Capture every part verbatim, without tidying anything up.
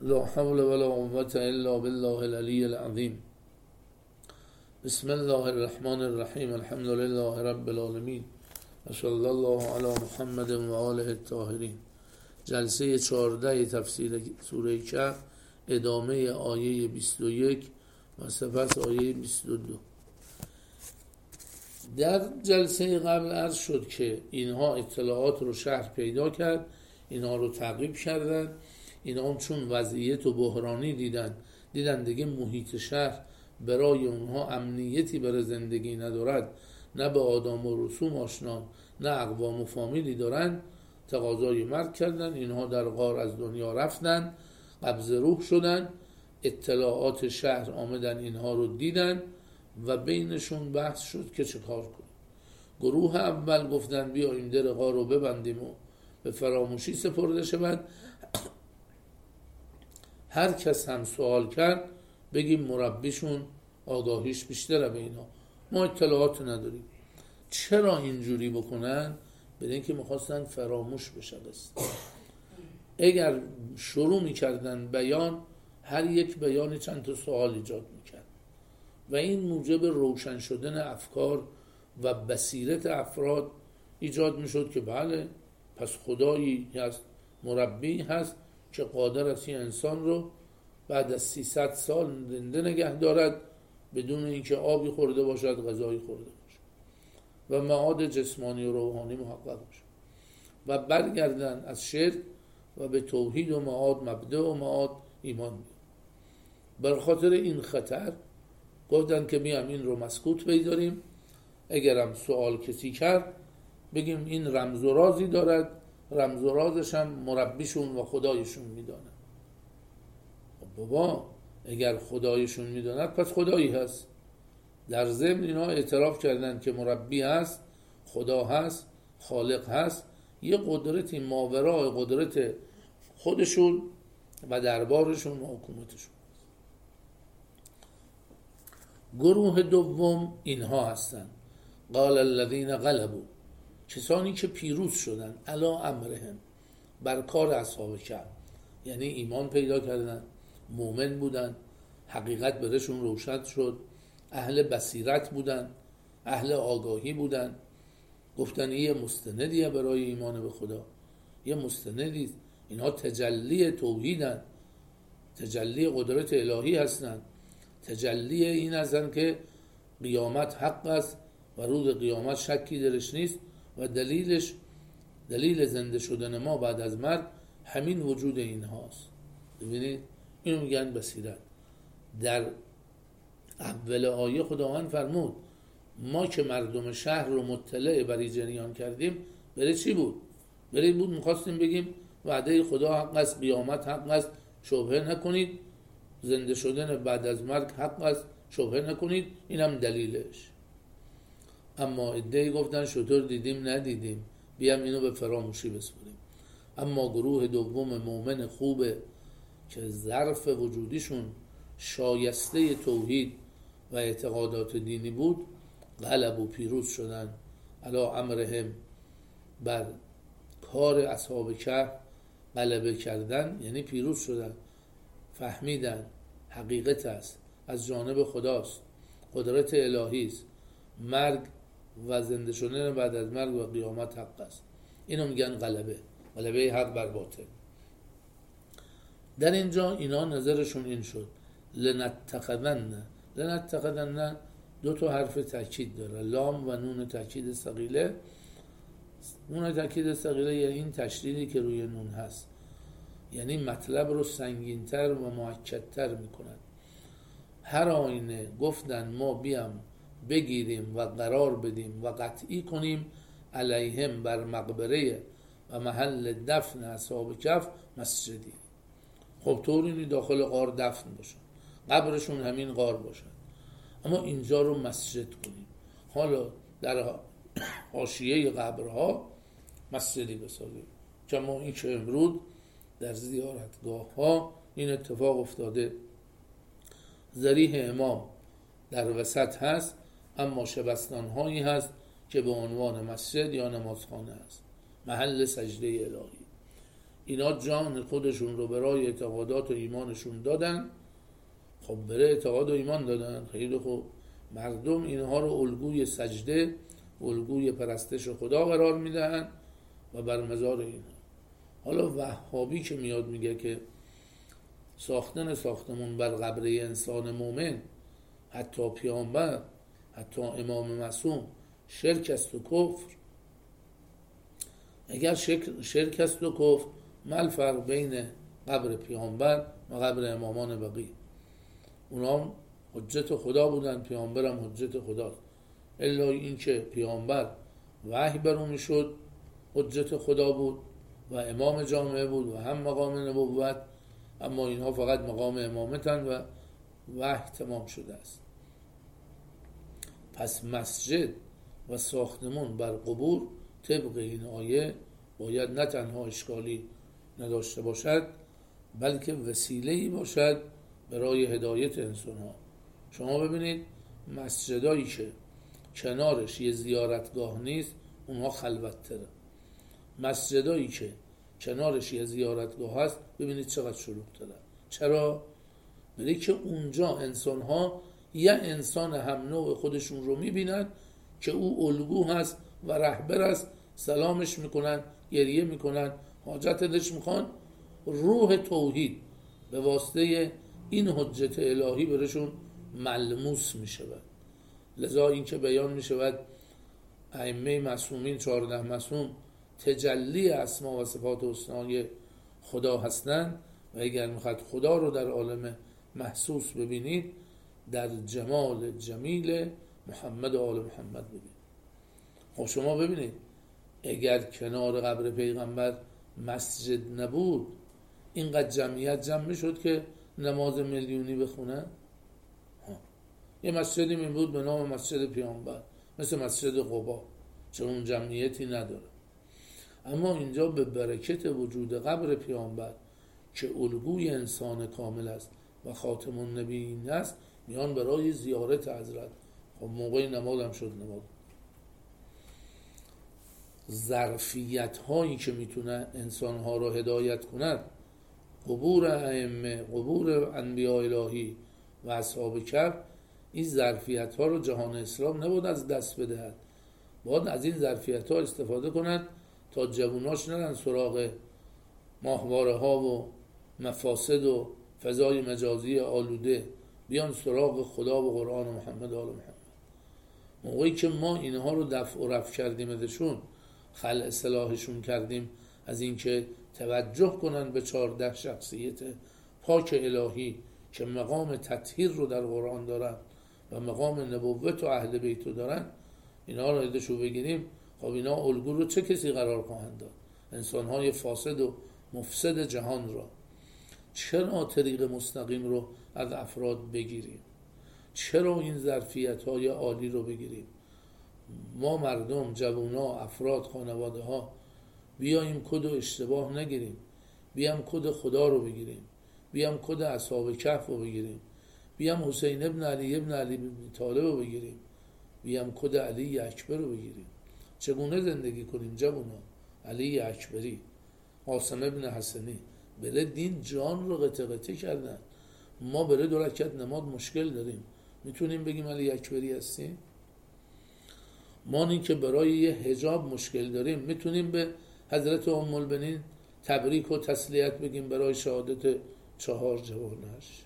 لا حول ولا قوة الا بالله العلی العظیم. بسم الله الرحمن الرحیم. الحمد لله رب العالمین و صلی الله علی محمد و آله الطاهرین. جلسه چهارده تفسیر سوره کهف، ادامه آیه بیست و یک و سپس آیه بیست و دو. در جلسه قبل عرض شد که اینها اطلاعات رو شهر پیدا کرد، اینها رو تعقیب کردن. اینها چون وضعیت و بحرانی دیدن دیدن دیگه محیط شهر برای اونها امنیتی برای زندگی ندارد، نه به آدم و رسوم آشنا، نه اقوام و فامیلی دارن، تقاضای مرگ کردن. اینها در غار از دنیا رفتن، قبض روح شدن. اطلاعات شهر آمدن اینها رو دیدن و بینشون بحث شد که چه کار کنیم. گروه اول گفتن بیاییم در غار رو ببندیم و به فراموشی سپرده شود. هر کس هم سوال کرد بگیم مربیشون آگاهیش بیشتره به اینا، ما اطلاعات نداریم. چرا اینجوری بکنن؟ بدین که میخواستن فراموش بشه قصه. اگر شروع میکردن بیان، هر یک بیانی چند تا سوال ایجاد میکرد و این موجب روشن شدن افکار و بصیرت افراد ایجاد میشد که بله، پس خدایی هست، مربی هست که قادر است این انسان رو بعد از سیصد سال زنده نگه دارد بدون اینکه آبی خورده باشد، غذایی خورده باشد و معاد جسمانی و روحانی محقق باشد و برگردن از شرک و به توحید و معاد، مبدأ و معاد ایمان بیارن. بر خاطر این خطر گفتن که بیام این رو مسکوت بگذاریم، اگرم سوال کسی کرد بگیم این رمز و رازی دارد، رمز و رازش هم مربیشون و خدایشون میدانه. بابا اگر خدایشون میداند پس خدایی هست. در ضمن اینا اعتراف کردن که مربی هست، خدا هست، خالق هست، یه قدرتی ماورای قدرت خودشون و دربارشون و حکومتشون. گروه دوم اینها هستن. قال الذین غلبوا، کسانی که پیروز شدن، علی امرهم، بر کار اصحاب کهف، یعنی ایمان پیدا کردن، مومن بودن، حقیقت برشون روشن شد، اهل بصیرت بودن، اهل آگاهی بودن. گفتن یه مستندیه برای ایمان به خدا، یه مستندی. اینها تجلی توحیدن، تجلی قدرت الهی هستن، تجلی این هستن که قیامت حق است و روز قیامت شکی درش نیست و دلیلش، دلیل زنده شدن ما بعد از مرگ همین وجود اینهاست. ببینید اینو میگن بصیرت. در اول آیه خداوند فرمود ما که مردم شهر رو مطلع بر جریان کردیم، برای چی بود؟ برای بود میخواستیم بگیم وعده خدا حق است، قیامت حق است، شبهه نکنید، زنده شدن بعد از مرگ حق است، شبهه نکنید. اینم دلیلش. اما ادعی گفتن شطور دیدیم ندیدیم، بیام اینو به فراموشی بسپریم. اما گروه دوم مومن خوبه که ظرف وجودیشون شایسته توحید و اعتقادات دینی بود، غلب و پیروز شدن علی امرهم، بر کار اصحاب کهف غلبه کردن، یعنی پیروز شدن. فهمیدن حقیقت است، از جانب خداست، قدرت الهی است، مرگ و زنده شدن بعد از مرگ و قیامت حق است. اینو میگن غلبه، غلبه حق بر باطل. در اینجا اینا نظرشون این شد لنتخذن. لنتخذن دو تا حرف تاکید داره، لام و نون تاکید ثقیله. نون تاکید ثقیله یعنی این تشدیدی که روی نون هست، یعنی مطلب رو سنگین‌تر و مؤکدتر میکنن. هر آینه گفتن ما بیام بگیریم و قرار بدیم و قطعی کنیم علیهم، بر مقبره و محل دفن اصحاب کهف مسجدی. خب طوری داخل غار دفن باشن، قبرشون همین غار باشن، اما اینجا رو مسجد کنیم. حالا در حاشیه قبرها مسجدی بسازیم. کما این که امروز در زیارتگاه ها این اتفاق افتاده، ضریح امام در وسط هست اما شبستان هایی هست که به عنوان مسجد یا نمازخانه هست، محل سجده الهی. اینا جان خودشون رو برای اعتقادات و ایمانشون دادن. خب برای اعتقاد و ایمان دادن، خیلی خوب، مردم اینها رو الگوی سجده، الگوی پرستش خدا قرار میدن و بر مزار اینها. حالا وهابی که میاد میگه که ساختن ساختمون بر قبر انسان مومن، حتی پیامبر، حتی امام معصوم، شرک است و کفر. اگر شرک است و کفر، ما الفرق بین قبر پیامبر و قبر امامان بقی؟ اونا حجت خدا بودن، پیامبر هم حجت خداست. الا این که پیامبر وحی بر او میشد حجت خدا بود و امام جامعه بود و هم مقام نبوت، اما اینها فقط مقام امامتن و وحی تمام شده است. پس مسجد و ساختمون بر قبور طبق این آیه باید نه تنها اشکالی نداشته باشد، بلکه وسیله‌ای باشد برای هدایت انسان ها. شما ببینید مسجدایی که کنارش یه زیارتگاه نیست، اونها خلوت‌تره. مسجدایی که کنارش یه زیارتگاه هست، ببینید چقدر شلوغ‌تره. چرا؟ برای که اونجا انسان ها یه انسان هم نوع خودشون رو میبینن که او الگو هست و رهبر است، سلامش میکنن، گریه میکنن، حاجت دلش میخوان. روح توحید به واسطه این حجت الهی برشون ملموس میشود. لذا این که بیان میشود ائمه معصومین، چهارده معصوم، تجلی اسما و صفات حسنای خدا هستند و اگر میخواد خدا رو در عالم محسوس ببینید، در جمال جمیل محمد و آل محمد ببینید. خب شما ببینید اگر کنار قبر پیغمبر مسجد نبود، اینقدر جمعیت جمع میشد که نماز میلیونی بخونن؟ یه مسجدی می بود به نام مسجد پیامبر، مثل مسجد قبا، چون اون جمعیتی نداره. اما اینجا به برکت وجود قبر پیامبر که الگوی انسان کامل است و خاتم النبیین است، میان برای زیارت حضرت. خب موقع نماز هم شد نماز. ظرفیت هایی که میتونه انسان ها رو هدایت کند، قبور ائمه، قبور انبیاء الهی و اصحاب کهف، این ظرفیت ها رو جهان اسلام نباید از دست بدهد. باید از این ظرفیت ها استفاده کنند تا جواناش نرن سراغ ماهواره ها و مفاسد و فضای مجازی آلوده، بیان سراغ خدا و قرآن و محمد و آل محمد. موقعی که ما اینها رو دفع و رفع کردیم ازشون، خلع اصلاحشون کردیم از اینکه توجه کنن به چهارده شخصیت پاک الهی که مقام تطهیر رو در قرآن دارن و مقام نبوت و اهل بیت رو دارن، اینا رو ازشون بگیریم. خب اینا الگو رو چه کسی قرار خواهند داد؟ انسان‌های فاسد و مفسد جهان را. چرا طریق مستقیم رو از افراد بگیریم؟ چرا این ظرفیت‌های عالی رو بگیریم؟ ما مردم، جوونا، افراد، خانواده ها بیایم کد و اشتباه نگیریم، بیام کد خدا رو بگیریم، بیام کد اصحاب کهف رو بگیریم، بیام حسین ابن علی ابن علی ابن طالب رو بگیریم، بیام کد علی اکبر رو بگیریم. چگونه زندگی کنیم جوونا؟ علی اکبری، قاسم ابن حسنی، بله دین جان رو قطع قطع کردن. ما بله دو رکعت نماز مشکل داریم، میتونیم بگیم علی اکبری هستیم؟ ما این که برای یه حجاب مشکل داریم، میتونیم به حضرت ام البنین تبریک و تسلیت بگیم برای شهادت چهار جوانش؟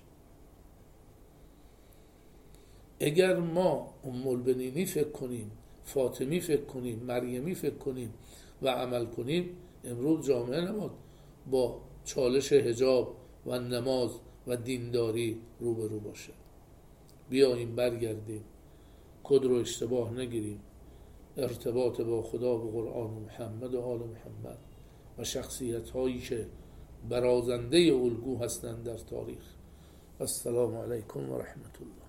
اگر ما ام البنینی فکر کنیم، فاطمی فکر کنیم، مریمی فکر کنیم و عمل کنیم، امروز جامعه نباید با چالش حجاب و نماز و دینداری روبرو باشه. بیاییم برگردیم، کد رو اشتباه نگیریم، ارتباط با خدا و قرآن و محمد و آل محمد و شخصیت هایی که برازنده الگو هستند در تاریخ. السلام علیکم و رحمت الله.